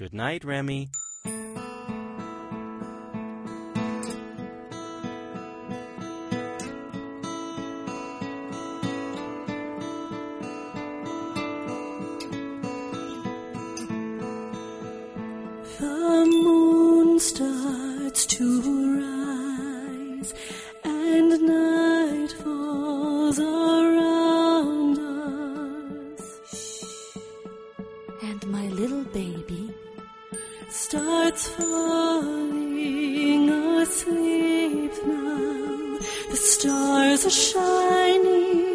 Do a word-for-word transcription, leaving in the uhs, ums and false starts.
Good night, Remy. The moon starts to rise, and night falls around us. And my little baby starts falling asleep now. The stars are shining